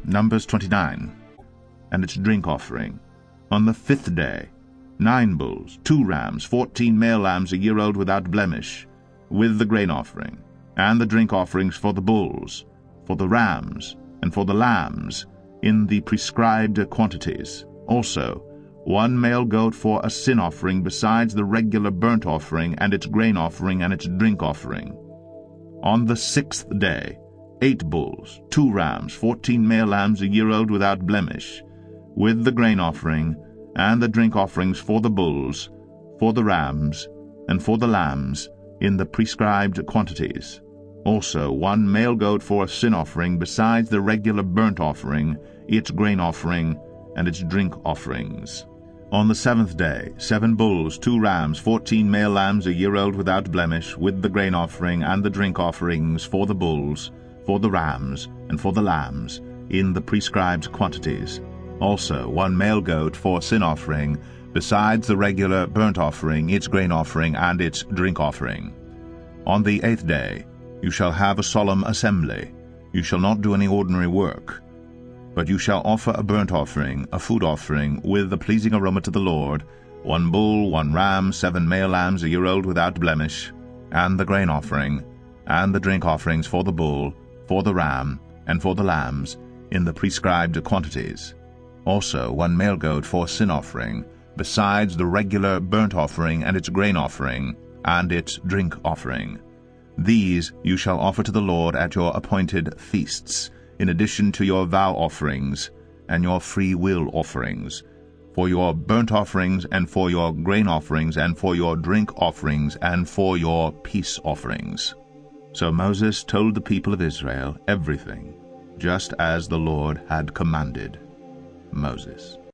Numbers 29, and its drink offering. On the 5th day, 9 bulls, 2 rams, 14 male lambs a year old without blemish, with the grain offering, and the drink offerings for the bulls, for the rams, and for the lambs, in the prescribed quantities. Also 1 male goat for a sin offering, besides the regular burnt offering, and its grain offering, and its drink offering. On the 6th day, 8 bulls, 2 rams, 14 male lambs a year old without blemish, with the grain offering, and the drink offerings for the bulls, for the rams, and for the lambs, in the prescribed quantities. Also 1 male goat for a sin offering, besides the regular burnt offering, its grain offering, and its drink offerings. On the 7th day, 7 bulls, 2 rams, 14 male lambs a year old without blemish, with the grain offering and the drink offerings for the bulls, for the rams, and for the lambs, in the prescribed quantities. Also 1 male goat for sin offering, besides the regular burnt offering, its grain offering, and its drink offering. On the 8th day you shall have a solemn assembly. You shall not do any ordinary work, but you shall offer a burnt offering, a food offering, with a pleasing aroma to the Lord, 1 bull, 1 ram, 7 male lambs a year old without blemish, and the grain offering, and the drink offerings for the bull, for the ram, and for the lambs, in the prescribed quantities. Also 1 male goat for sin offering, besides the regular burnt offering and its grain offering, and its drink offering. These you shall offer to the Lord at your appointed feasts, in addition to your vow offerings and your free will offerings, for your burnt offerings, and for your grain offerings, and for your drink offerings, and for your peace offerings. So Moses told the people of Israel everything, just as the Lord had commanded Moses.